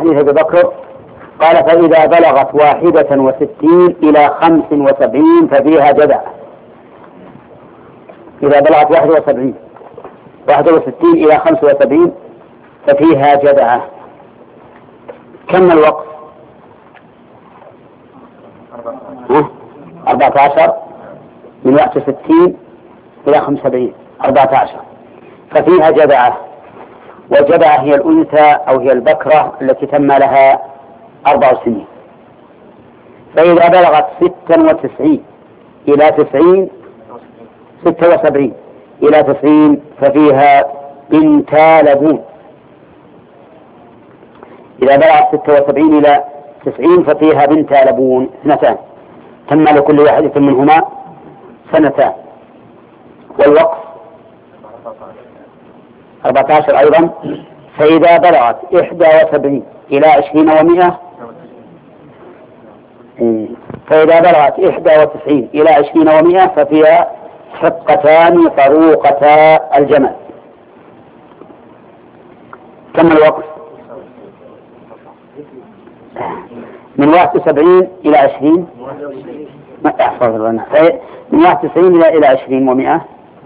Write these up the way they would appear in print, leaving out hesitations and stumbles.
حديث أبي بكر قال فإذا بلغت 61 إلى 75 ففيها جدعة. إذا بلغت 61 إلى 75 ففيها جدعة. كم الوقت؟ 14 من 61 إلى 75 14 ففيها جدعة. والجدعة هي الأنثى أو هي البكرة التي تم لها 4 سنين. فإذا بلغت 96 إلى 90 76 إلى 90 ففيها بنت لبون. إذا بلغت 76 إلى 90 ففيها بنت لبون 2 تم لكل واحدة منهما 2 سنين. والوقف 14 أيضا. فإذا بلغت 71 إلى 20 و100 فإذا بلغت 91 إلى 20 و100 ففيها حقتان طروقتا الجمل. كم الوقت؟ من 71 إلى 20 ما أحفظ لنا. من 91 إلى 20 و100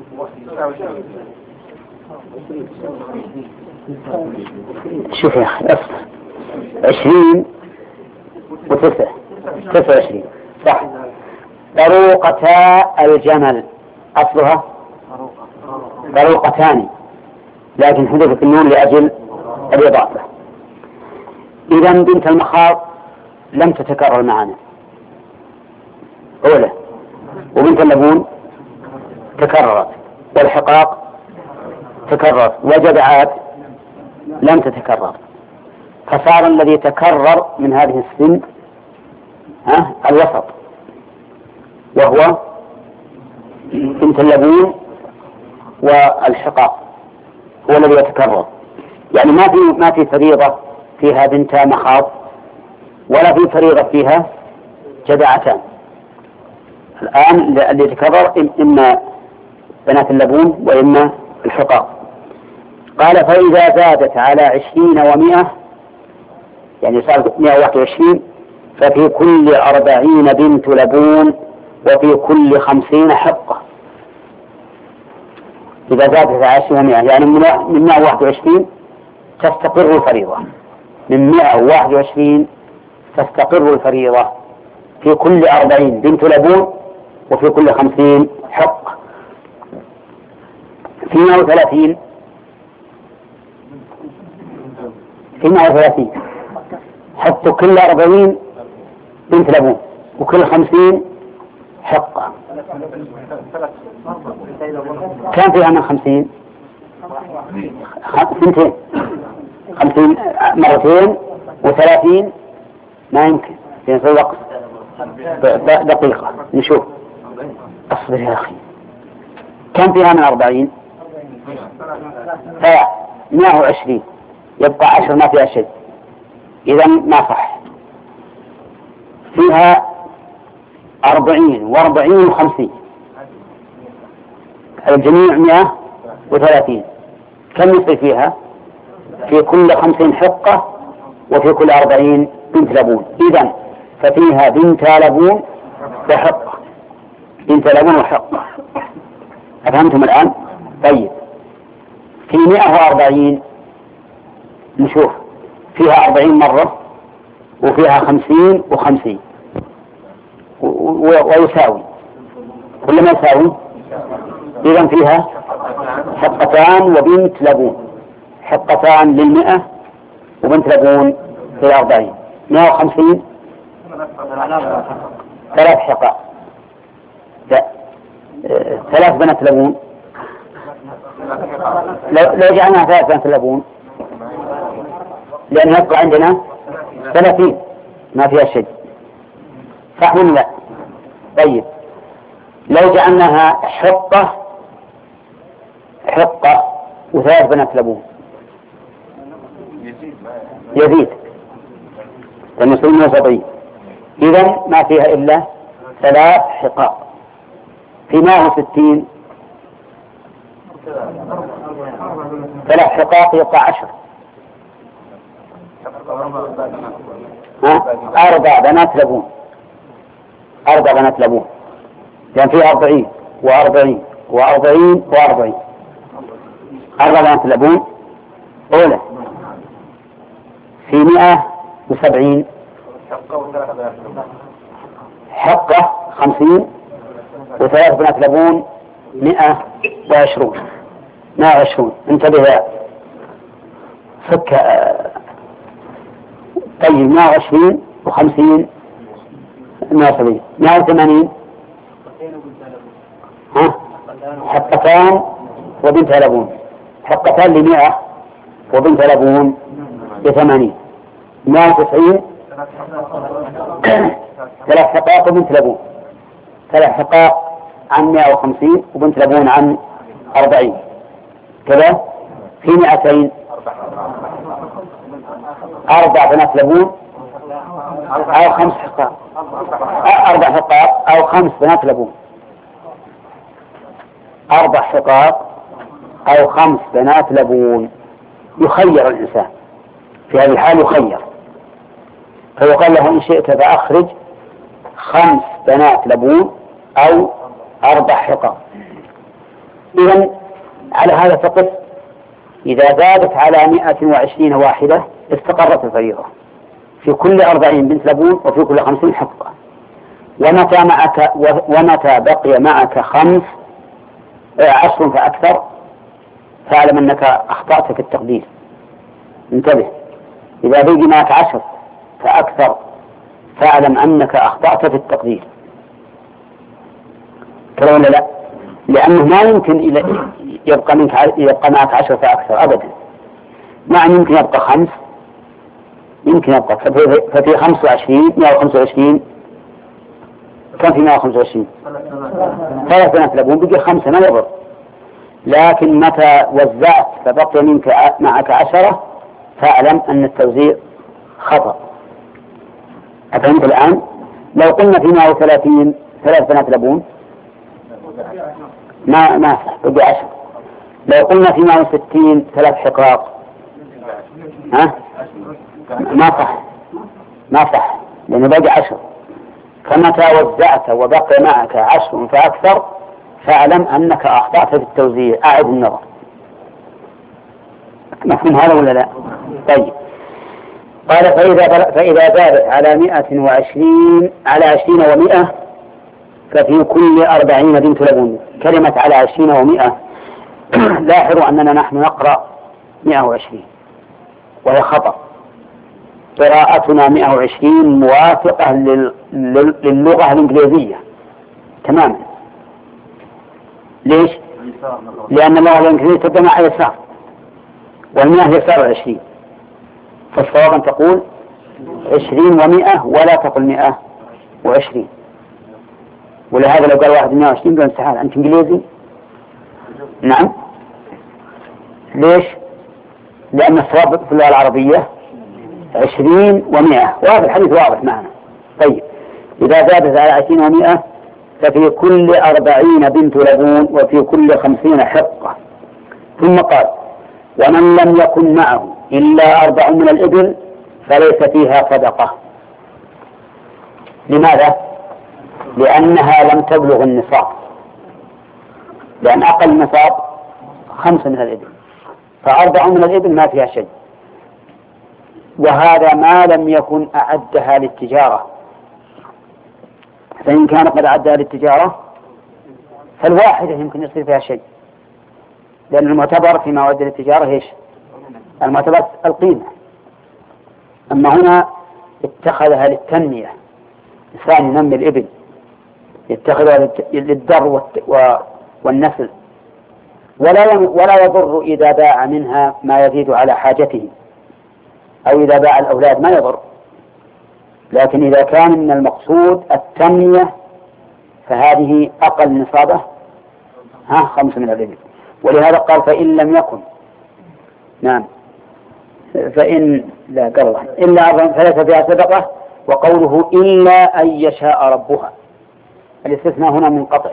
شوف يا أخي أصبر 20 و9 29 صح. طروقتا الجمل أصلها طروقتان لكن حذفت النون لأجل الإضافة. إذا بنت المخاض لم تتكرر معنا أولى، وبنت اللبون تكررت، والحقاق تكرر، وجدعات لم تتكرر. فصار الذي تكرر من هذه السن الوسط وهو بنت اللبون والحقاق هو الذي يتكرر. يعني ما في فريضة فيها بنت مخاض ولا في فريضة فيها جدعتان. الآن اللي يتكرر إما بنات اللبون وإما الحقاق. قال فإذا زادت على 20 و100 يعني صارت 121 ففي كل 40 بنت لبون وفي كل 50 حقة. إذا زادت على 20 و100 يعني من 121 تستقر الفريضة، من 121 تستقر الفريضة في كل 40 بنت لبون وفي كل 50 حقة. في 130 حتى كل 40 بنت لبون وكل 50 حقة. كم فيها من 50 50 مرتين و30 ما يمكن في الوقت دقيقة. نشوف أصبر يا أخي. كم فيها من 40 120 يبقى 10 ما فيها شيء. إذا ما صح. فيها 40 و40 و50 الجميع 130. كم يصير فيها؟ في كل 50 حقة وفي كل 40 بنت لبون. إذن ففيها بنت لبون وحقة، بنت لبون وحقة. أفهمتم الآن؟ طيب في 140 نشوف فيها 40 مرة وفيها 50 و50 ويساوي كل ما يساوي. إذن فيها حقتان وبنت لبون، حقتان لل100 وبنت لبون في 40 150 3 حقاء. لا 3 بنات لبون. لو جعلنا 3 بنات لبون لأن يبقى عندنا 30 ما فيها شيء صح ولا لا؟ طيب لو جعلناها حقة و3 بنات لبون يزيد المسلمين وسطين. إذن ما فيها إلا 3 حقاق. في 160 3 حقاق يبقى 10 أربع بنات لبون، أربع بنات لبون، لأن فيه 40 و40 و40 و40، أربع بنات لبون أولى في 170، حقة 50 وثلاث بنات لبون 120. انتبه يا فك. طيب 120 و50 170 180. حقتان وبنت لبون، حقتان ل100 وبنت لبون ل80، 190 ثلاث حقائق وبنت لبون، ثلاث حقائق عن 150 وبنت لبون عن 40 كذا. في 200 أربع بنات لبون أو 5 حقائق، أربع حقائق أو 5 بنات لبون، 4 حقائق أو 5 بنات لبون. يخير الإنسان في هذه الحال، يخير، فيقال له إن شئت فأخرج 5 بنات لبون أو 4 حقائق. إذن على هذا فقط إذا زادت على 120 واحدة استقرت الفريضة في كل 40 بنت لبون وفي كل 50 حقة. ومتى بقي معك 10 فأكثر فاعلم أنك أخطأت في التقدير. انتبه، إذا بقي معك 10 فأكثر فاعلم أنك أخطأت في التقدير. كلا ولا لا؟ لأنه ما يمكن يبقى معك 10 فأكثر أبدا، معنى يمكن يبقى 5، يمكن يبقى ففي 25 125 كم في 125 3 بنات لبون بقي 5 ما يضر. لكن متى وزعت فبقي معك 10 فاعلم أن التوزيع خطأ. أفهمت الآن؟ لو قلنا في 130 3 بنات لبون ما صح بقي 10. لو قلنا في 160 3 حقائق ما صح لأنه بقي 10. فمتى وزعت وبقي معك 10 فأكثر فاعلم أنك أخطأت في التوزيع، أعد النظر. مفهوم هذا ولا لا؟ طيب، قال فإذا زادت على 120 على 20 و100 ففي كل 40 بنت لبون. كلمة على 20 و100 لاحظوا أننا نحن نقرأ 120 وهي خطأ. قراءتنا 120 موافقة للغة الإنجليزية تماما. ليش؟ لأن اللغة الإنجليزية تبدأ مع يسار والمئة يسار 20، فالصواب أن تقول 20 و100 ولا تقل 120. ولهذا لو قال واحد 120 قال استحال أنت إنجليزي. نعم، ليش؟ لأن الصواب في اللغة العربية 20 و100، وهذا الحديث واضح معنا. طيب، إذا زادت على 20 و100 ففي كل 40 بنت لبون وفي كل 50 حقة. ثم قال ومن لم يكن معه إلا 4 من الإبل فليس فيها صدقة. لماذا؟ لأنها لم تبلغ النصاب، لأن أقل النصاب 5 من الإبل، ف4 من الإبل ما فيها شيء. وهذا ما لم يكن أعدها للتجارة، فإن كان قد أعدها للتجارة فالواحدة يمكن يصير فيها شيء، لأن المعتبر فيما أعد للتجارة إيش؟ المعتبر القيمة. أما هنا اتخذها للتنمية، إنسان ينمي الإبل يتخذها للدر والنسل، ولا يضر إذا باع منها ما يزيد على حاجته، أو إذا باع الأولاد ما يضر. لكن إذا كان من المقصود التنمية فهذه أقل نصابه 5 من الإبل. ولهذا قال فإن لم يكن، نعم، فإن لا قال إلا 4 فليس فيها صدقة. وقوله إلا أن يشاء ربها، الاستثناء هنا منقطع،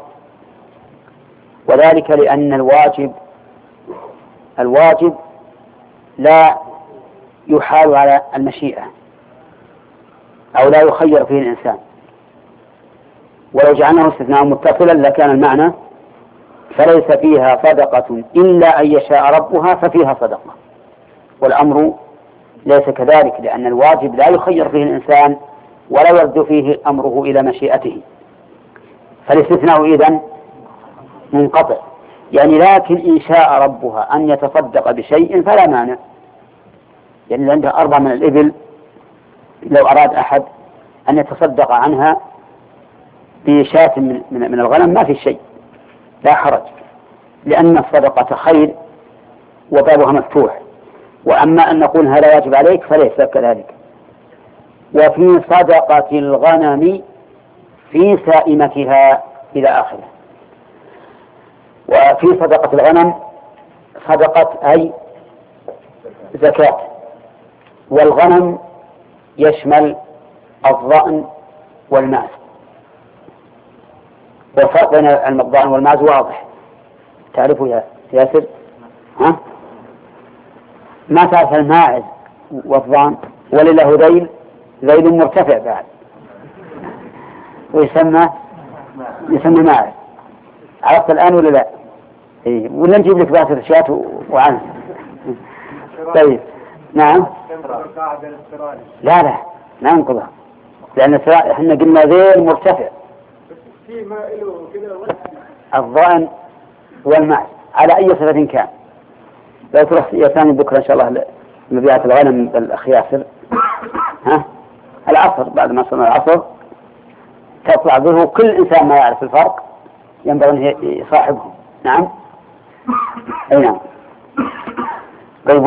وذلك لأن الواجب لا يحال على المشيئة أو لا يخير فيه الإنسان. ولو جعلناه استثناء متصلا لكان المعنى فليس فيها صدقة إلا أن يشاء ربها ففيها صدقة، والأمر ليس كذلك، لأن الواجب لا يخير فيه الإنسان ولا يرد فيه أمره إلى مشيئته، فالاستثناء إذن منقطع. يعني لكن إن شاء ربها أن يتصدق بشيء فلا مانع. يعني عنده 4 من الإبل، لو أراد أحد أن يتصدق عنها بشاة من الغنم ما في شيء، لا حرج، لأن الصدقة خير وبابها مفتوح. وأما أن نقول هذا واجب عليك فليس كذلك. وفي صدقة الغنم في سائمتها إلى آخره. وفي صدقة الغنم صدقة أي زكاة، والغنم يشمل الضأن والماعز، والفرق بين الضأن والماعز واضح، تعرفه يا ياسر؟ ها؟ ما تعرف الماعز والضأن ولله ذيل مرتفع بعد ويسمى ماعز. عرفت الآن ولا لا؟ إيه. ولا نجيب لك باسر شاة وعنز؟ طيب نعم. لا ما ننقضها، لأن احنا قلنا ذيل مرتفع. الضأن والماعز على أي صفة كان. لو تروح يا ثاني بكرة إن شاء الله مبيعات الغنم بالأخ ياسر، ها العصر بعد ما صلى العصر تطلع به كل إنسان ما يعرف الفرق ينبغي أن يصاحبه. نعم أي نعم. طيب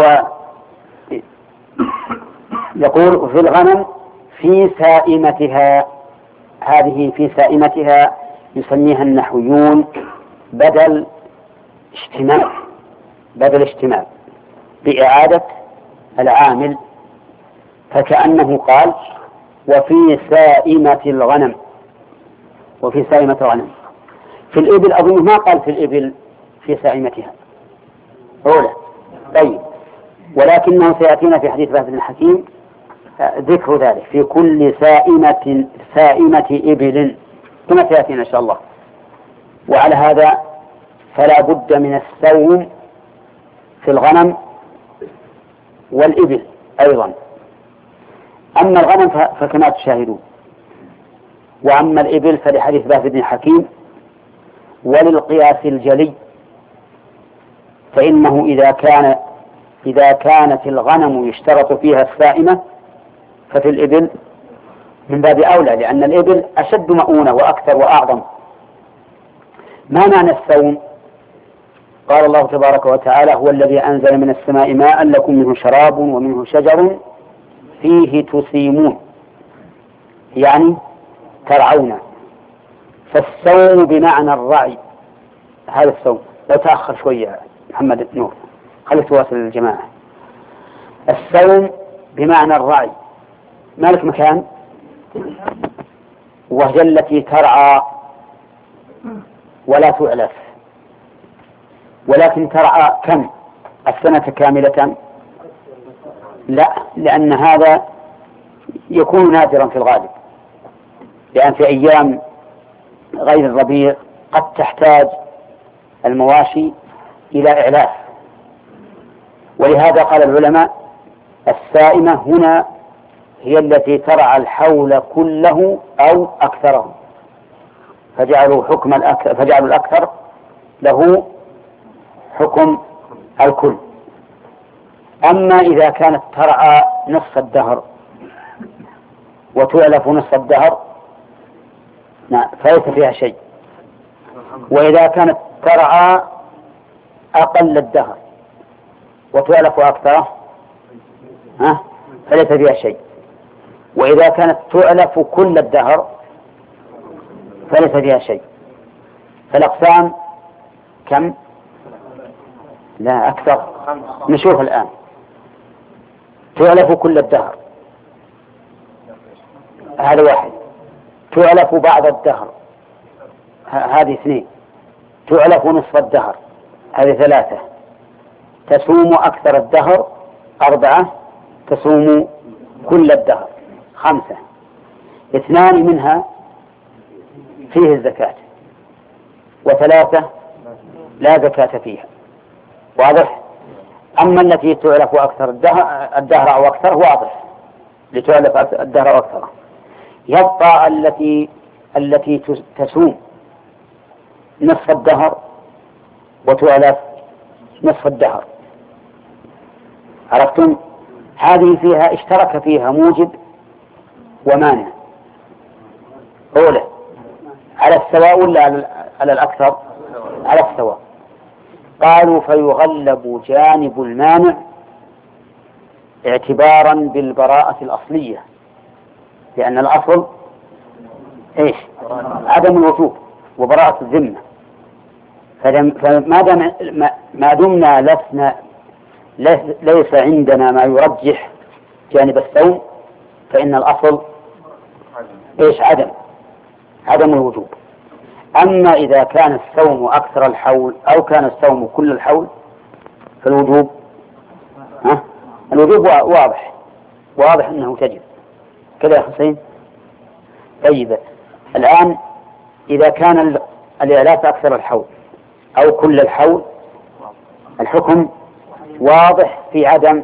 يقول في الغنم في سائمتها، هذه في سائمتها يسميها النحويون بدل اشتمال بإعادة العامل، فكأنه قال وفي سائمة الغنم. في الإبل أظن ما قال في الإبل في سائمتها أولى. طيب ولكنه سيأتينا في حديث بهز بن حكيم ذكر ذلك في كل سائمة إبل كما سيأتينا إن شاء الله. وعلى هذا فلا بد من السوم في الغنم والإبل أيضا. أما الغنم فكما تشاهدون، وأما الإبل فلحديث بهز بن حكيم وللقياس الجلي، فإنه إذا كانت الغنم يشترط فيها السائمة ففي الإبل من باب أولى، لأن الإبل أشد مؤونة وأكثر وأعظم. ما معنى السوم؟ قال الله تبارك وتعالى هو الذي أنزل من السماء ماء لكم منه شراب ومنه شجر فيه تسيمون، يعني ترعون. فالسوم بمعنى الرعي، هذا السوم. لو تأخر شوية محمد نور خليك تواصل الجماعة. السوم بمعنى الرعي، مالك مكان، وهي التي ترعى ولا تؤلف، ولكن ترعى كم؟ السنة كاملة؟ لا، لأن هذا يكون نادرا في الغالب، لأن في أيام غير الربيع قد تحتاج المواشي إلى إعلاف. ولهذا قال العلماء السائمة هنا هي التي ترعى الحول كله أو أكثره، فجعلوا الأكثر له حكم الكل. أما إذا كانت ترعى نصف الدهر وتؤلف نصف الدهر فليس فيها شيء. وإذا كانت ترعى أقل الدهر وتؤلف أكثره فليس فيها شيء. وإذا كانت تؤلف كل الدهر فليس فيها شيء. فالأقسام كم؟ لا أكثر. نشوف الآن. تؤلف كل الدهر هذا واحد، تؤلف بعض الدهر هذه اثنين، تؤلف نصف الدهر هذه ثلاثة، تسوم أكثر الدهر أربعة، تصوم كل الدهر 5، 2 منها فيه الزكاة، و3 لا زكاة فيها. واضح؟ أما التي تعلف أكثر الدهر أو أكثر واضح، لتعلف الدهر أو أكثر. يبقى التي تسوم نصف الدهر وتعلف نصف الدهر. عرفتم؟ هذه فيها اشترك فيها موجب ومانع. أولى على السواء ولا على الأكثر؟ على السواء. قالوا فيغلب جانب المانع اعتبارا بالبراءة الأصلية، لأن الأصل إيش؟ عدم الوجوب وبراءة الذمة. ما دمنا ليس عندنا ما يرجح جانب الصوم، فإن الأصل إيش؟ عدم الوجوب. أما إذا كان الصوم أكثر الحول أو كان الصوم كل الحول فالوجوب الوجوب واضح أنه تجب كذا يا حسين. طيب الآن إذا كان الإعلاف أكثر الحول أو كل الحول الحكم واضح في عدم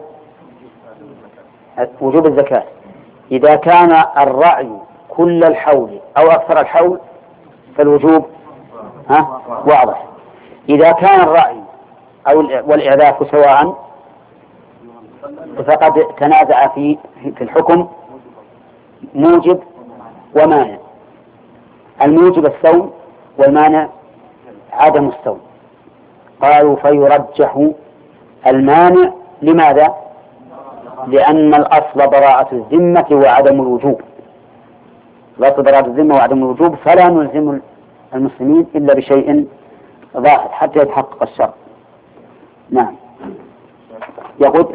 وجوب الزكاة. إذا كان الرعي كل الحول أو أكثر الحول فالوجوب واضح. إذا كان الرعي والإعلاف سواء فقد تنازع في الحكم موجب ومانع. الموجب الصوم والمانع عدم الصوم. قالوا فيرجح المانع. لماذا؟ لأن الأصل براءة الذمة وعدم الوجوب. الأصل براءة الذمة وعدم الوجوب، فلا نلزم المسلمين إلا بشيء ظاهر حتى يتحقق الشرع. نعم. يقول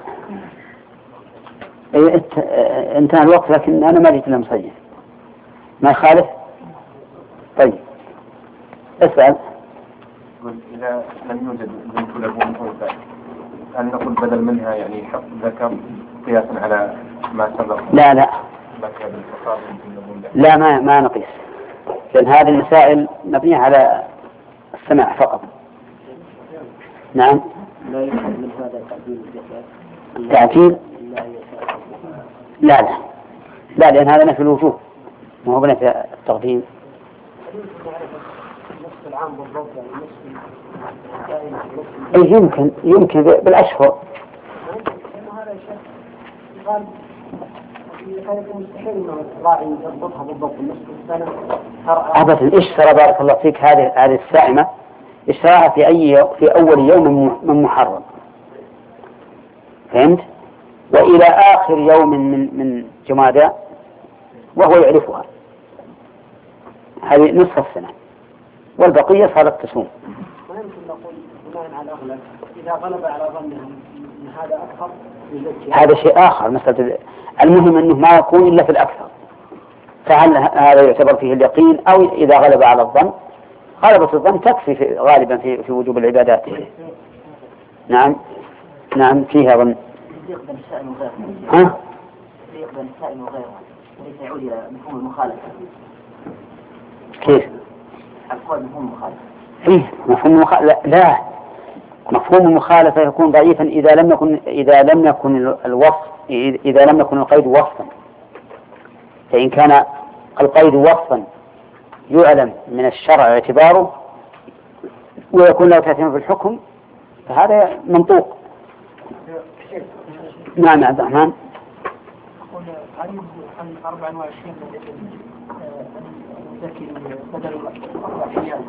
انتهى الوقت، لكن أنا ما جيت لمصيح ما يخالف. طيب اسأل. إذا لم يوجد بنت لبون أنثى هل نقول بدل منها يعني حق ذكر قياسا على ما سبق؟ لا ما نقيس، لأن هذه المسائل مبنية على السماع فقط. نعم. لا يفهم من هذا التعديل. لا لأن هذا نفي الوجوب ما هو بنفي التقديم. يمكن بالأشهر. أبدا اشترى بارك الله فيك هذه السائمة اشتراها في أول يوم من محرم، فهمت؟ وإلى آخر يوم من جمادى وهو يعرفها، هذه نصف السنة والبقية صارت تصوم. ويمكن نقول بناء على الأغلب إذا غلب على ظنهم أن هذا أكثر هذا شيء آخر. مسألة المهم أنه ما يكون إلا في الأكثر، فهل هذا يعتبر فيه اليقين أو إذا غلب على الظن؟ غلبة الظن تكفي غالبا في وجوب العبادات. نعم فيها ظن. يقبل السائل وغيره. يقبل السائل وغيره وليس يعود إلى مفهوم المخالفة. كيف؟ القول مفهوم المخالفة. إيه مفهوم المخالفة؟ لا مفهوم المخالفة يكون ضعيفا إذا لم يكن القيد وصفا. فإن كان القيد وصفا يعلم من الشرع اعتباره ويكون له تأثير في الحكم فهذا منطوق. نعم عبد الرحمن. أقول هل يجوز أن 24 ذكي بدل الأحيان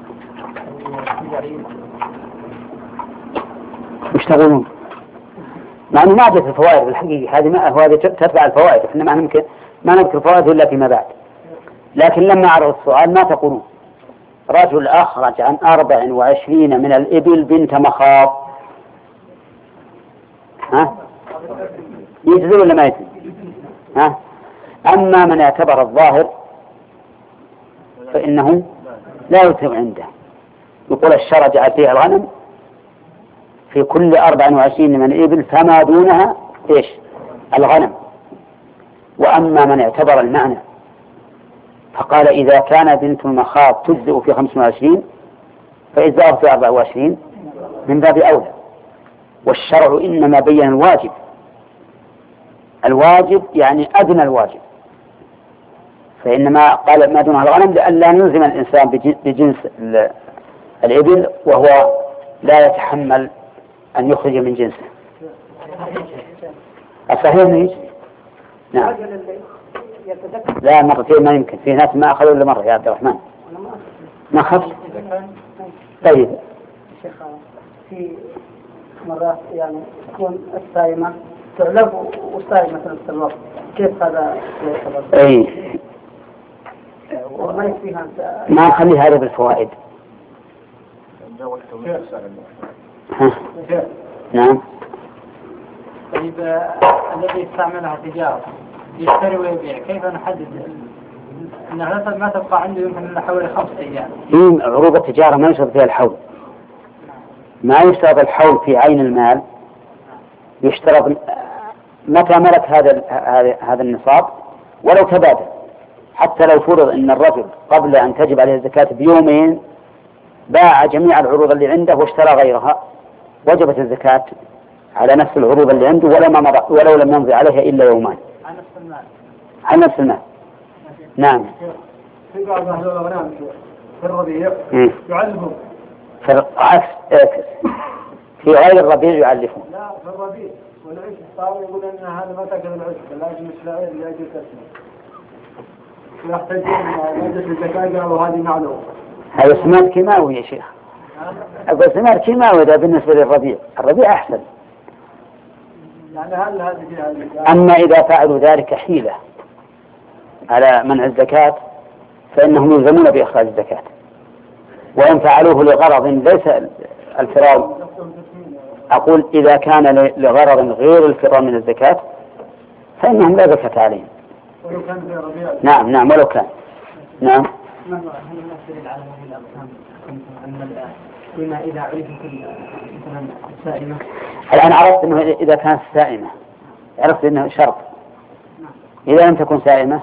مش تقولون؟ مع أنه ما جت الفوائد بالحقيقة، هذه تتبع الفوائد، إحنا ما نذكر الفوائد إلا فيما بعد. لكن لما عرض السؤال ما تقولون رجل أخرج عن 24 من الإبل بنت مخاض، يجزي ولا ما يجزي؟ أما من اعتبر الظاهر فإنه لا يتم عنده، يقول الشرع جعل فيها الغنم في كل 24 من الإبل فما دونها إيش؟ الغنم. وأما من اعتبر المعنى فقال إذا كان بنت المخاض تجزئ في 25 فإجزاؤه في 24 من باب أولى. والشرع إنما بين الواجب، الواجب يعني أدنى الواجب، فإنما قال ما دون الغنم لئلا نلزم الإنسان بجنس الإبل وهو لا يتحمل أن يخرج من جنسه. الصحيح أنه نعم. لا مرتين ما يمكن، في ناس ما أخذوا إلا مرة يا عبد الرحمن ما خف. طيب شيخ في مرات يعني تكون الصائمة تعلق والصائمة في نفس الوقت، كيف هذا يعتبر؟ أي ما يكفيها ما نخلي هذا بالفوائد. نعم. طيب الذي يستعملها تجارة يشتري ويبيع، كيف نحدد أنها ما تبقى عنده يمكن أن حوالي 5 أيام؟ في عروض التجارة ما يشترط فيها الحول، ما يشترط الحول في عين المال، يشترط متى ملك هذا النصاب ولو تبادل. حتى لو فرض أن الرجل قبل أن تجب عليه الزكاة بيومين باع جميع العروض اللي عنده واشترى غيرها وجبت الزكاة على نفس العروض اللي عنده ولو لم يمضي عليها إلا يومان. عن نفس المال. عن نفس المال. نعم. في بعض أهل الأغنام في الربيع يعلمون. في غير الربيع يعلفون. لا في الربيع والعيش الصار يقول أن هذا ما تأكل العيش لازم الشعير لأجل كسمه. يحتاجون مادة الزكاة وهذه معلومة. هذا سماد كيماوي يا شيخ. أقول سماد كيماوي ده بالنسبة للربيع، الربيع أحسن. يعني هل أما إذا فعلوا ذلك حيلة على منع الزكاة فإنهم يلزمون بإخراج الزكاة، وإن فعلوه لغرض ليس الفرار. أقول إذا كان لغرض غير الفرار من الزكاة فإنهم لا زكاة عليهم. ولو كان في ربيع. نعم نعم ولو كان. نعم. ما هو هل الدليل على هذه الأقسام أن بما إذا عرفت مثلا السائمة؟ الآن عرفت أنه إذا كانت سائمة، عرفت أنه شرط. إذا لم تكن سائمة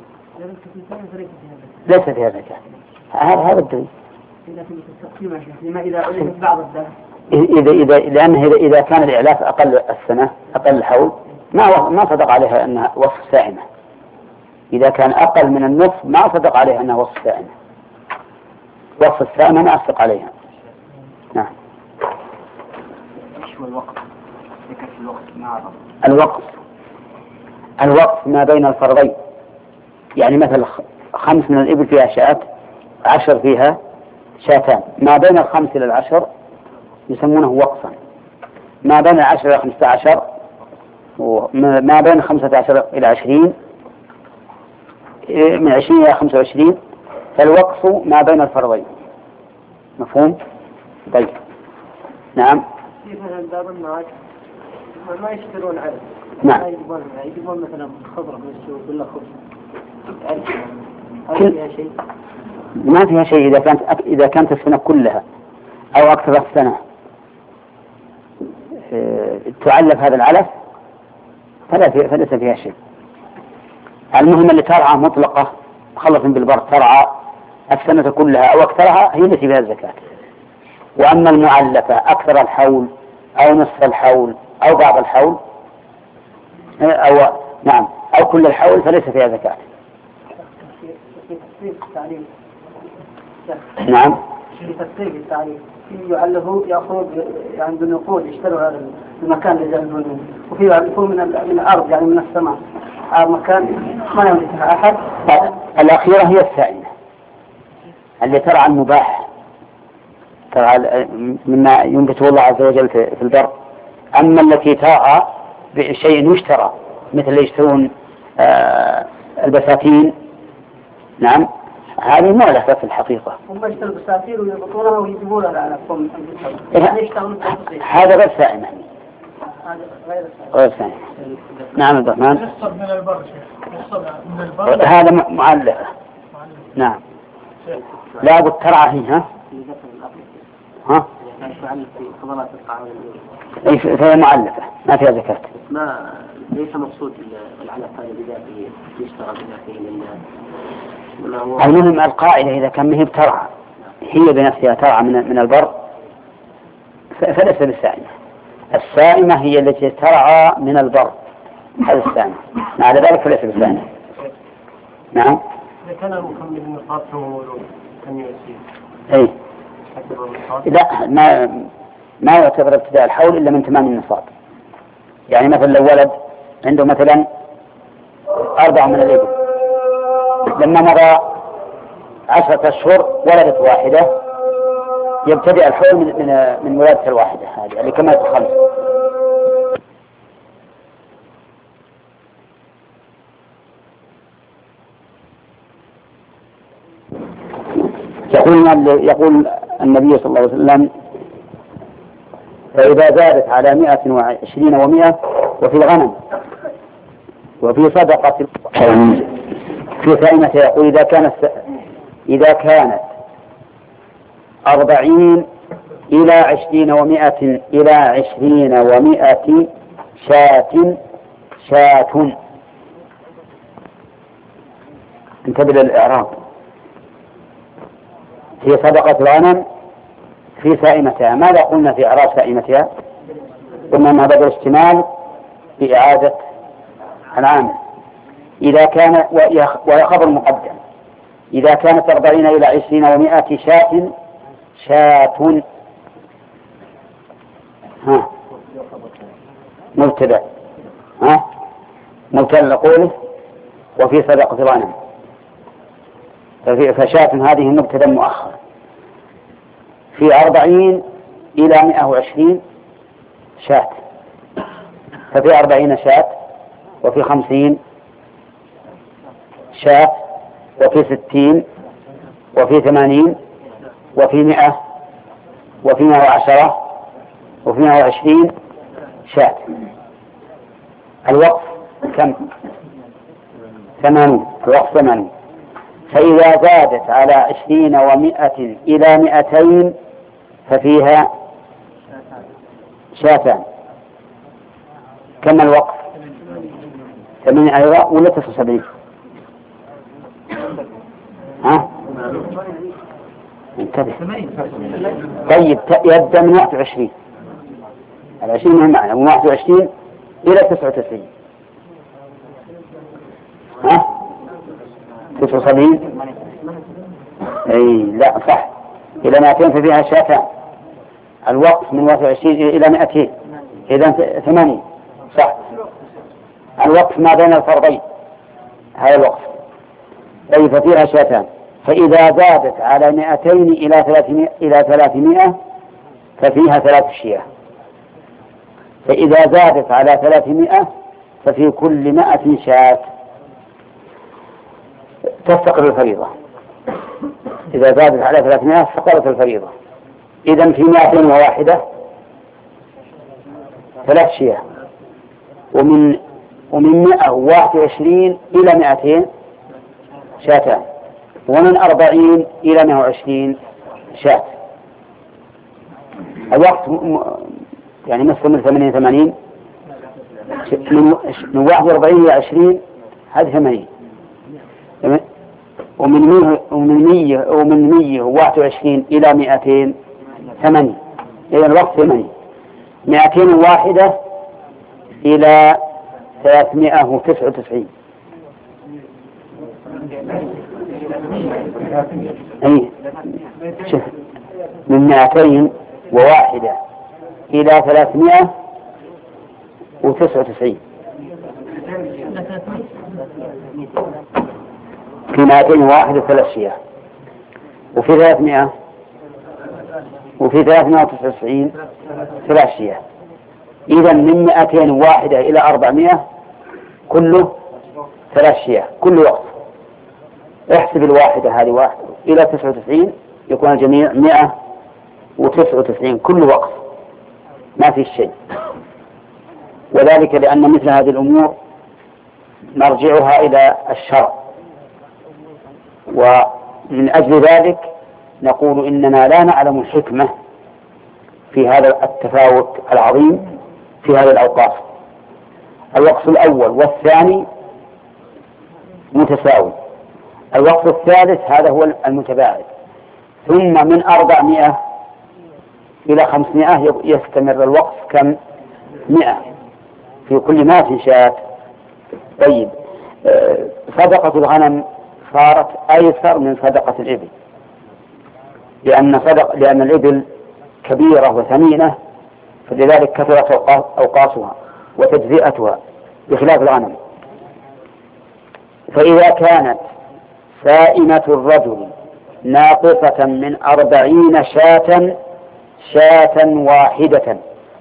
ليس فيها زكاة. هذا الدليل. إذا عرفت بعض الدم. لأنه إذا كان الإعلاف أقل السنة أقل الحول ما صدق عليها أنها وصف سائمة. إذا كان أقل من النصف ما صدق عليها أنها وصف سائمة. وصف السائمة ما أصدق عليها. نعم. شو الوقت؟ ذكر في الوقت ما الوقت ما بين الفرضين، يعني مثل 5 من الإبل فيها شاة، 10 فيها شاتان، ما بين 5 إلى 10 يسمونه وقفا، ما بين 10 إلى 15 وما بين 15 إلى 20 من 20 إلى 25 فالوقف ما بين الفرضين. مفهوم؟ طيب. نعم. ما يشترون عدد. نعم. يجيبون مثلا خضرة من السوق ولا خبز. فيها شيء؟ ما فيها شيء إذا كانت السنة كلها أو أكثر السنة تعلف هذا العلف فليس فيها شيء. المهم اللي ترعى مطلقة خلص بالبر ترعى السنة كلها أو أكثرها هي التي فيها الزكاة. وأما المعلفة أكثر الحول أو نصف الحول أو بعض الحول أو كل الحول فليس فيها زكاة. نعم. في تفصيل التعريف يعلفوا يأخذ يعني بالنقود يشتروا هذا المكان اللي يعلفون منه، وفي يعلفون من الأرض يعني من السماء مكان ما يملكها أحد. الأخيرة هي السائمة اللي ترعى المباح، ترعى مما ينبته الله عز وجل في البر. أما التي ترعى بشيء يشترى مثل اللي يشترون البساتين، نعم هذه مؤلفة في الحقيقة. هم يشتروا بساتين ويربطونها ويجيبونها على فم. هذا غير سائمة. غير سائمة. نعم عبد الرحمن. يصب من البر من البر. هذا معلفة. نعم. لا بد ترعى هي ها؟ فهي معلفة ما فيها زكاة. ليس مقصود العلاقة بذاته يشتغل بذاته لله. المهم القاعدة إذا كان مهب ترعى هي بنفسها ترعى من البر فليس بالسائمة. السائمة هي التي ترعى من البر، هذا السائمة، على ذلك فليس بالسائمة. نعم. إذا كان مكمل النصاب فهو مولود كم يؤسيه؟ أي لا، ما يعتبر ابتداء الحول إلا من تمام النصاب. يعني مثلا لو ولد عنده مثلا 4 من الإبل، لما مضى 10 أشهر ولدت واحدة، يبتدئ الحول من ولادة الواحدة هذه اللي كملت 5. يقول النبي صلى الله عليه وسلم: فإذا زادت على 120 و100 وفي الغنم وفي صدقة في سائمة، يقول إذا كانت 40 إلى 20 و100 إلى 20 و100 شاة. انتبه للإعراب، هي صدقة الغنم في سائمتها. ماذا قلنا في إعراب سائمتها؟ قلنا أنها بدل اشتمال بإعادة العامل. إذا كان وهي خبر مقدم. إذا كانت 40 إلى 20 و100 شاة مبتدأ لقوله وفي صدقة الغنم، فشاة هذه مبتدأ مؤخر. في 40 إلى 120 شاة، ففي 40 شاة، وفي 50 شاة، وفي 60، وفي 80، وفي 100، وفي 110، وفي 120 شاة. الوقف كم؟ 80. الوقف 80. فإذا زادت على 20 و100 إلى 200 ففيها شاتان. كم الوقف؟ 8 أيضا ولا 79؟ انتبه. طيب يبدأ من 21. 20 من معنى من 21 إلى 99. 79. أي لا صح، إلى 200 ففيها شاتان. الوقف من 21 إلى 200 إذا 80 صح. الوقف ما بين الفرضين هذا الوقف. أي ففيها شاتان. فإذا زادت على 200 إلى 300 ففيها 3 شياه. فإذا زادت على 300 ففي كل 100 شاة. تستقر الفريضة. إذا زادت على 300 استقرت الفريضة. إذن في 201 3 شياه، ومن 121 إلى 200 شاتان، ومن 40 إلى 120 شاة. الوقت يعني مثل من 80 من 41 إلى 20 هذه 80، ومن 121 إلى 200 80. إذن الوقت 80. 201 إلى 399. أي شوف، من 201 إلى 399. في 201 3 شياه، وفي 300 وفي 399 3 شياه. إذا من 201 إلى 400 كله 3 شياه كل وقت. احسب الواحدة هذه 1 إلى 99 يكون الجميع 199 كل وقت، ما في شيء. وذلك لأن مثل هذه الأمور نرجعها إلى الشرع، ومن أجل ذلك نقول إننا لا نعلم الحكمة في هذا التفاوت العظيم في هذه الأوقاف. الوقف الأول والثاني متساوي. الوقف الثالث هذا هو المتباعد. ثم من 400 إلى 500 يستمر الوقف كم 100 في كل 100 شاة. طيب صدقة الغنم صارت أيسر من صدقة الإبل، لأن الإبل كبيرة وثمينة، فلذلك كثرت أوقاصها وتجزئتها بخلاف الغنم. فإذا كانت سائمة الرجل ناقصة من 40 شاة واحدة،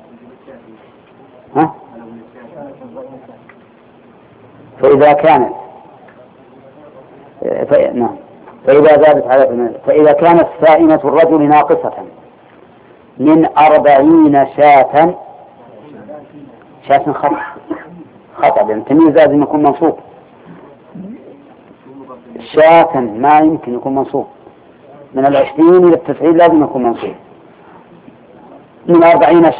فإذا كانت سائمة الرجل ناقصة من 40 شاة خطأ لأن التمييز لازم يكون منصوب. شاة ما يمكن يكون منصوب، من 20 إلى 90 لازم يكون منصوب. من 40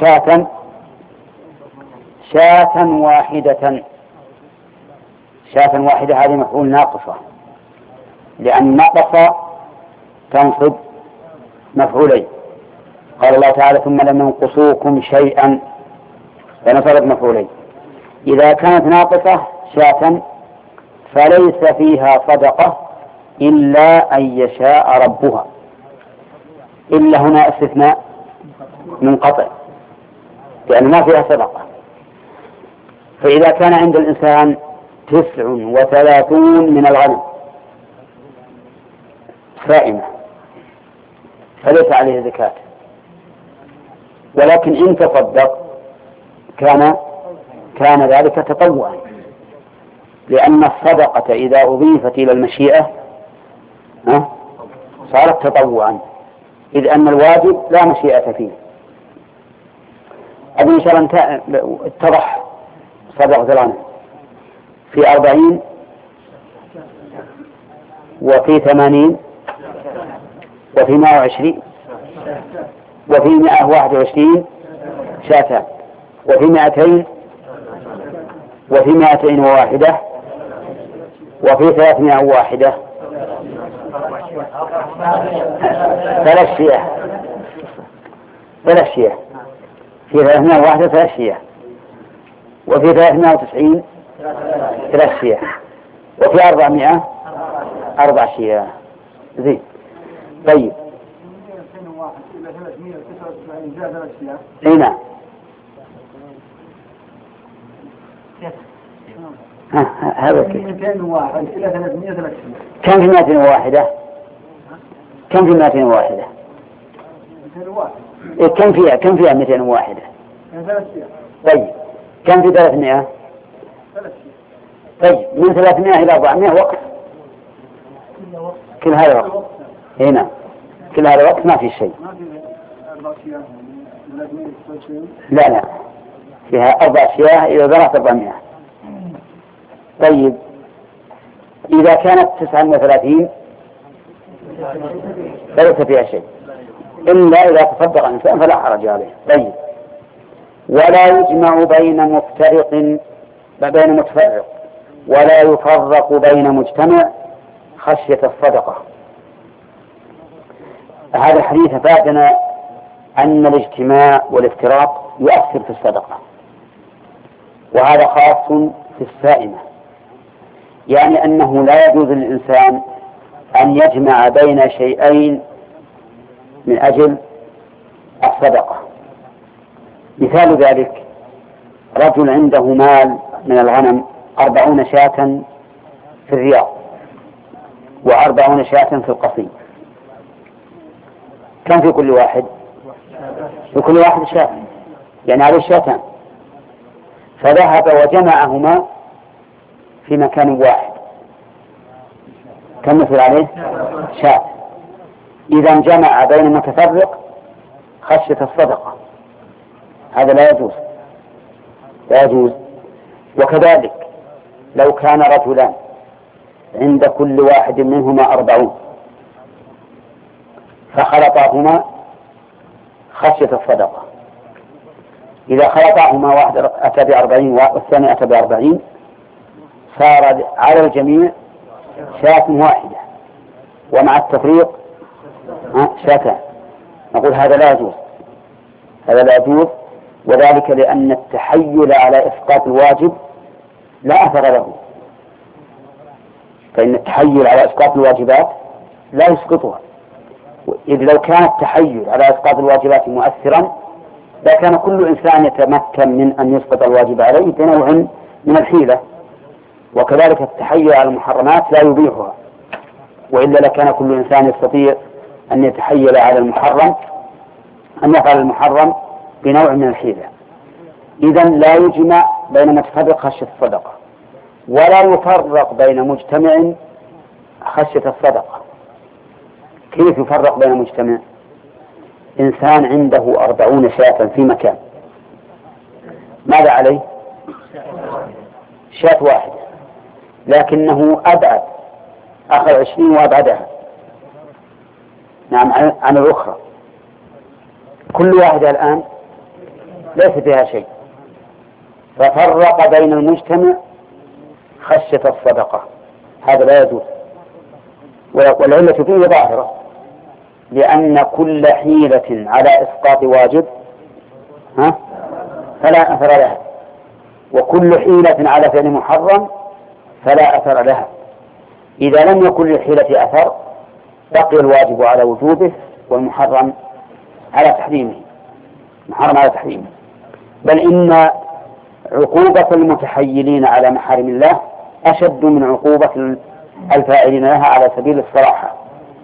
شاة واحدة. شاة واحدة هذه مفعول ناقصة، لأن نقص تنصب مفعولين. قال الله تعالى ثم لم ينقصوكم شيئا فنصبت مفعولين. إذا كانت ناقصة شاة فليس فيها صدقة إلا أن يشاء ربها. إلا هنا استثناء منقطع لأن ما فيها صدقة. فإذا كان عند الإنسان 39 من الغنم سائمة فليس عليه زكاة، ولكن إن تصدق كان ذلك تطوعا، لأن الصدقة إذا أضيفت إلى المشيئة صارت تطوعا، إذ أن الواجب لا مشيئة فيه. أبي إن شاء الله اتضح صدقة الغنم في 40 وفي 80 وفي 120 وفي 121 شاتان وفي 200 وفي 201 وفي 301 ثلاث شياه في 301 3 شياه وفي 390 3 شياه وفي 400 4 شياه. زين. طيب هنا هذا كم في 201 كم في 201 كم فيها 201 طيب كم في 300 طيب من 300 إلى 400 وقت كل هذا وقت هنا كل هذا وقت ما في شيء. لا فيها 4 شياه إذا ضربت 400. طيب إذا كانت 39 فليس فيها شيء إلا إذا تصدق الإنسان فلا حرج عليه. طيب ولا يجمع بين متفرق ولا يفرق بين مجتمع خشية الصدقة. هذا الحديث فاتنا أن الاجتماع والافتراق يؤثر في الصدقة، وهذا خاص في السائمة، يعني أنه لا يجوز للإنسان أن يجمع بين شيئين من أجل الصدقة. مثال ذلك رجل عنده مال من الغنم 40 شاة في الرياض و40 شاة في القصيم، كم في كل واحد؟ في كل واحد شاة، يعني عليه شاتان، فذهب وجمعهما في مكان واحد، كم مثل عليه؟ شاة. إذا جمع بين متفرق خشية الصدقة، هذا لا يجوز. وكذلك لو كان رجلان عند كل واحد منهما 40 فخلطاهما خشية الصدقة، إذا خلطهما واحد أتى ب40 والثاني أتى ب40 صار على الجميع شاة واحدة، ومع التفريق شاتان. نقول هذا لا يجوز، هذا لا يجوز، وذلك لأن التحيل على إسقاط الواجب لا أثر له، فإن التحيل على إسقاط الواجبات لا يسقطها، إذ لو كان التحيل على إسقاط الواجبات مؤثرا لكان كل إنسان يتمكن من أن يسقط الواجب عليه بنوع من الحيلة، وكذلك التحيل على المحرمات لا يبيحها، وإلا لكان كل إنسان يستطيع أن يتحيل على المحرم، أن يفعل المحرم بنوع من الحيلة. إذن لا يجمع بين متفرق خشية الصدقة، ولا يفرق بين مجتمع خشية الصدقة. كيف يفرق بين مجتمع؟ إنسان عنده 40 شاة في مكان، ماذا عليه؟ شاة واحدة، لكنه أبعد، أخذ 20 وأبعدها نعم عن الأخرى، كل واحدة الآن ليس فيها شيء، ففرق بين المجتمع خشية الصدقة، هذا لا يجوز. والعلة فيه ظاهرة، لأن كل حيلة على إسقاط واجب فلا أثر لها، وكل حيلة على فعل محرم فلا أثر لها. إذا لم يكن للحيلة أثر بقي الواجب على وجوبه والمحرم على تحريمه، محرم على تحريمه. بل إن عقوبة المتحيلين على محارم الله أشد من عقوبة الفاعلين لها على سبيل الصراحة.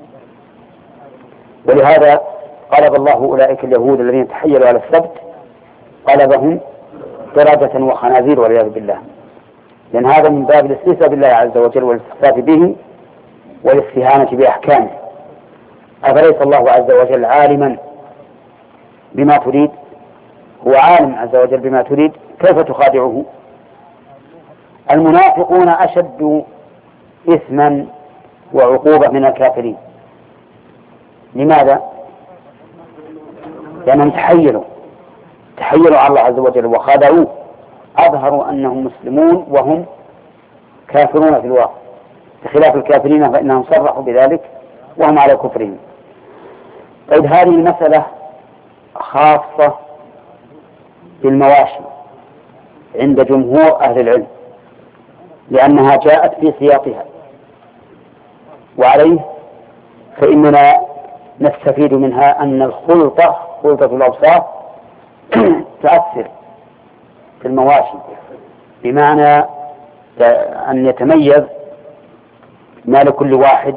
ولهذا قلب الله أولئك اليهود الذين تحيلوا على السبت قلبهم قردة وخنازير والعياذ بالله، لأن هذا من باب الاستهزاء بالله عز وجل والاستخفاف به والاستهانة بأحكامه. أفليس الله عز وجل عالما بما تريد؟ هو عالم عز وجل بما تريد، كيف تخادعه؟ المنافقون أشد إثما وعقوبة من الكافرين. لماذا؟ لأنهم تحيلوا على الله عز وجل وخادعوه، أظهروا أنهم مسلمون وهم كافرون في الواقع، بخلاف الكافرين فإنهم صرحوا بذلك وهم على كفرهم. طيب هذه المسألة خاصة بالمواشي عند جمهور أهل العلم، لأنها جاءت في سياقها، وعليه فإننا نستفيد منها أن خلطة الأوصاف تؤثر في المواشي، بمعنى أن يتميز ما لكل واحد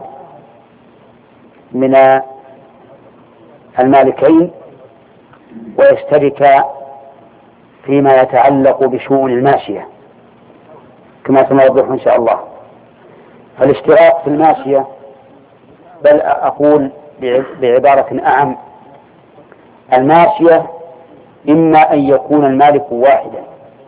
من المالكين ويشترك فيما يتعلق بشؤون الماشية كما سنوضح إن شاء الله. فالاشتراك في الماشية، بل أقول بعبارة أعم، الماشية إما أن يكون المالك واحدا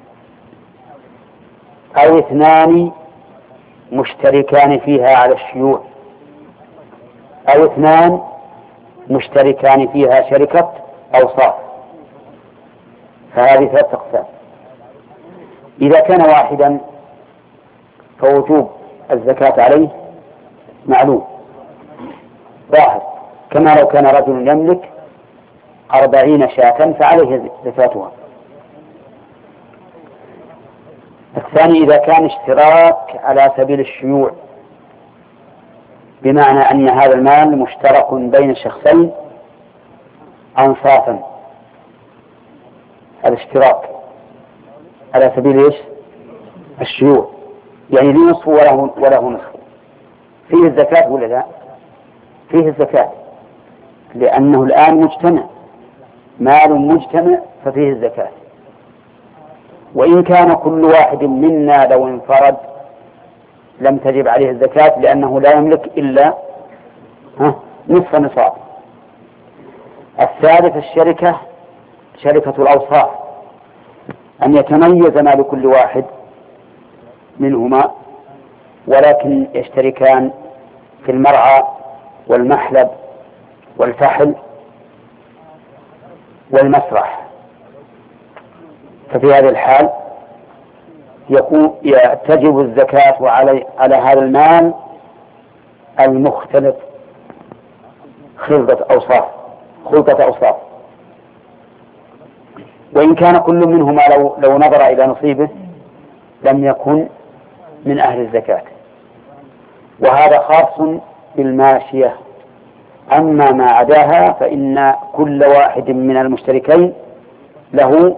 أو اثنان مشتركان فيها على الشيوع، أو اثنان مشتركان فيها شركة أوصاف، فهذه 3 أقسام. إذا كان واحدا فوجوب الزكاة عليه معلوم ظاهر، كما لو كان رجل يملك 40 شاة فعليه زكاتها. الثاني إذا كان اشتراك على سبيل الشيوع، بمعنى أن هذا المال مشترك بين شخصين أنصافا، هذا اشتراك على سبيل إيش؟ الشيوع، يعني لي نصف وله نصف، فيه الزكاة ولا لا؟ فيه الزكاة، لأنه الآن مجتمع، مال مجتمع ففيه الزكاة. وإن كان كل واحد منا لو انفرد لم تجب عليه الزكاة، لأنه لا يملك إلا نصف نصاب. الثالث الشركة، شركة الأوصاف، أن يتميز مال كل واحد منهما ولكن يشتركان في المرعى والمحلب والفحل والمسرح، ففي هذه الحال تجب الزكاة على هذا المال المختلط خلطة أوصاف. وإن كان كل منهما لو نظر إلى نصيبه لم يكن من أهل الزكاة. وهذا خاص بالماشية. أما ما عداها فإن كل واحد من المشتركين له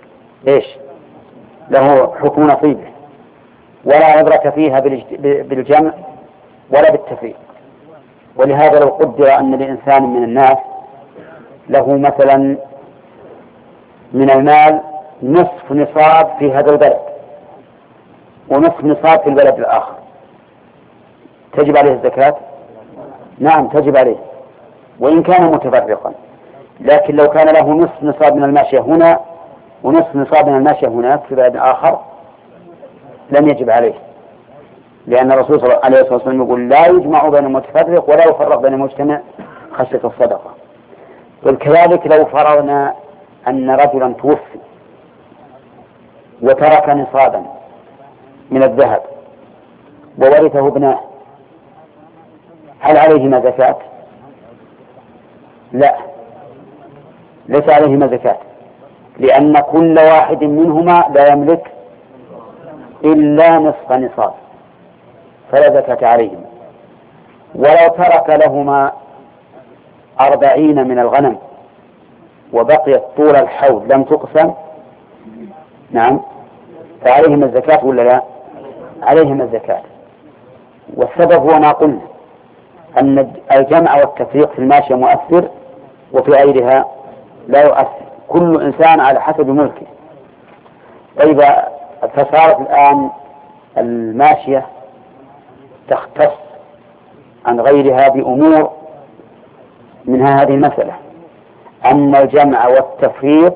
حكم نصيبه، ولا عبرة فيها بالجمع ولا بالتفريق. ولهذا لو قدر أن لإنسان من الناس له مثلا من المال نصف نصاب في هذا البلد ونصف نصاب في البلد الآخر، تجب عليه الزكاة؟ نعم تجب عليه وإن كان متفرقا. لكن لو كان له نصف نصاب من الماشية هنا ونصف نصاب من الماشية هناك في بلد آخر لم يجب عليه، لأن الرسول صلى الله عليه وسلم يقول لا يجمع بين المتفرق ولا يفرق بين المجتمع خشية الصدقة. وكذلك لو فرضنا أن رجلا توفي وترك نصابا من الذهب وورثه ابناه، هل عليهما زكاة؟ لا، ليس عليهما زكاة، لأن كل واحد منهما لا يملك إلا نصف نصاب فلا زكاة عليهما. ولو ترك لهما 40 من الغنم وبقيت طول الحول لم تقسم، نعم، فعليهما الزكاة ولا لا؟ عليهما الزكاة. والسبب هو ما قلنا أن الجمع والتفريق في الماشية مؤثر وفي غيرها لا يؤثر، كل إنسان على حسب ملكه. طيب، فصارت الآن الماشية تختص عن غيرها بأمور منها هذه المسألة، أن الجمع والتفريق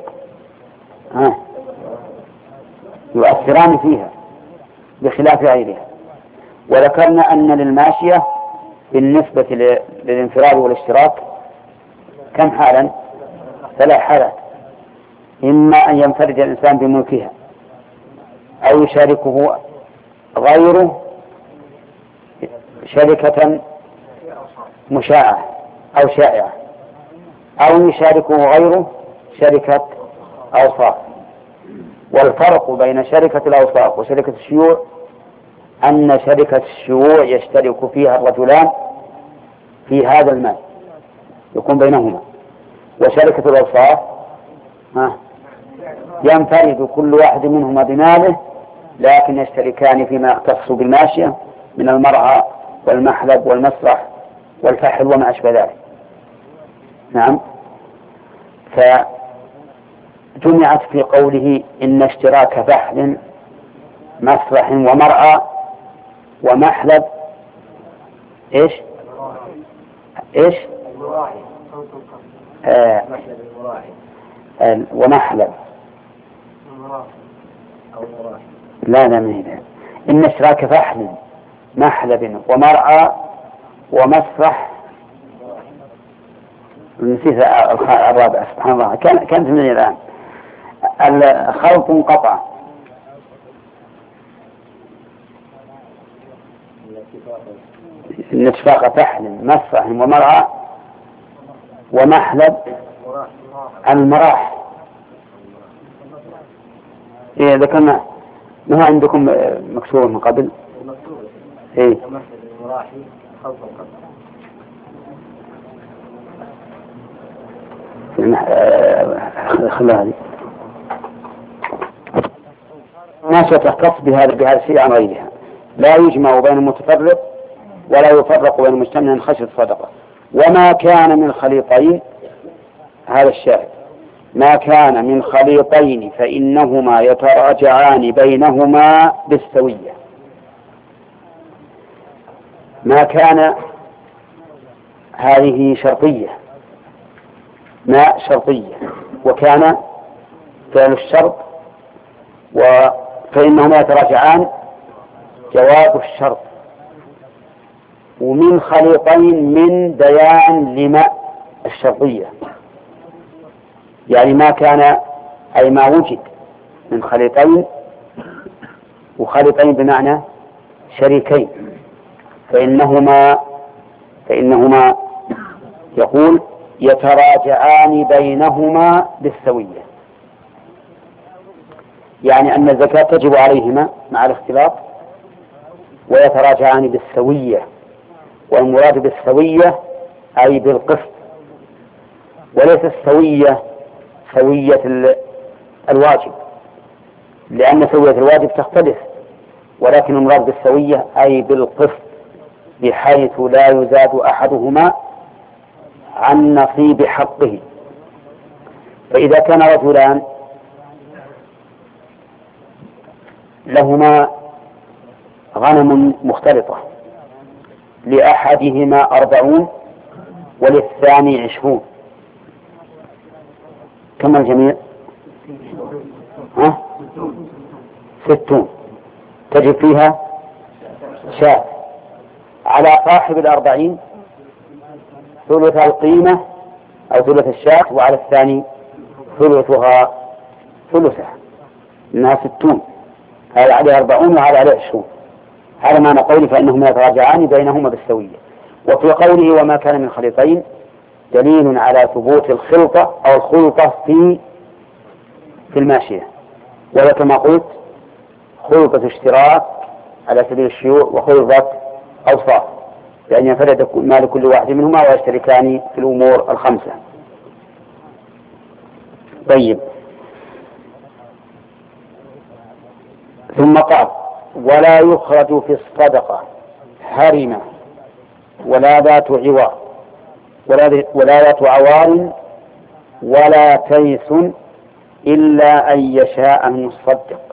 يؤثران فيها بخلاف غيرها. وذكرنا أن للماشية بالنسبة للانفراد والاشتراك كم حالا؟ 3 حالات: إما أن ينفرد الإنسان بملكها أو يشاركه غيره شركة مشاعة أو شائعة أو يشاركه غيره شركة أوصاف. والفرق بين شركة الأوصاف وشركة الشيوع أن شركة الشيوع يشترك فيها الرجلان في هذا المال يكون بينهما، وشركة الأوصاف ينفرد كل واحد منهما بماله، لكن يشتركان فيما يختص بالماشية من المرعى والمحلب والمسرح والفحل وما أشبه ذلك. نعم، فجمعت في قوله إن اشتراك فحل مسرح ومرعى ومحلب ومحلب لا من إن اشتراك فحل محلب ومرعى ومسرح، نسيت الرابع سبحان الله، كانت من الآن الخلط انقطع. إن اشتراك فحل مسرح ومرعى ومحلب المراح. ذكرنا ما عندكم مكسور من قبل؟ إيه خلها هذه ماشية تختص بهذا الشيء عن غيرها، لا يجمع بين المتفرق ولا يفرق بين المجتمع خشية الصدقة. وما كان من خليطين، هذا الشاهد، ما كان من خليطين فإنهما يتراجعان بينهما بالسوية. ما كان هذه شرطية، ما شرطية، وكان فعل الشرط، فإنهما يتراجعان جواب الشرط. ومن خليطين من ديان لماء الشرطية، يعني ما كان أي ما وجد من خليطين، وخليطين بمعنى شريكين، فإنهما يقول يتراجعان بينهما بالسوية، يعني أن الزكاة تجب عليهما مع الاختلاط ويتراجعان بالسوية، والمراد بالسوية أي بالقسط، وليس السوية سوية الواجب، لأن سوية الواجب تختلف، ولكن المراد بالسوية أي بالقسط، بحيث لا يزاد أحدهما عن نصيب حقه. فإذا كان رجلان لهما غنم مختلطة، لأحدهما 40 وللثاني 20، كم الجميع؟ 60، تجب فيها شاة على صاحب 40 ثلث القيمة أو ثلث الشاة، وعلى الثاني ثلثها إنها 60، هذا عليه 40 وهذا عليه 20. هذا معنى قوله فإنهما يتراجعان بينهما بالسوية. وفي قوله وما كان من خليطين دليل على ثبوت الخلطة أو الخلطة في الماشية، وهي كما قلت خلطة اشتراك على سبيل الشيوع وخلطة أوصاف، لأن ينفرد مال كل واحد منهما ويشتركان في الأمور الخمسة. طيب، ثم قال ولا يخرج في الصدقة هرمة ولا ذات عوار ولا ذات عوار ولا تيس إلا أن يشاء المصدق.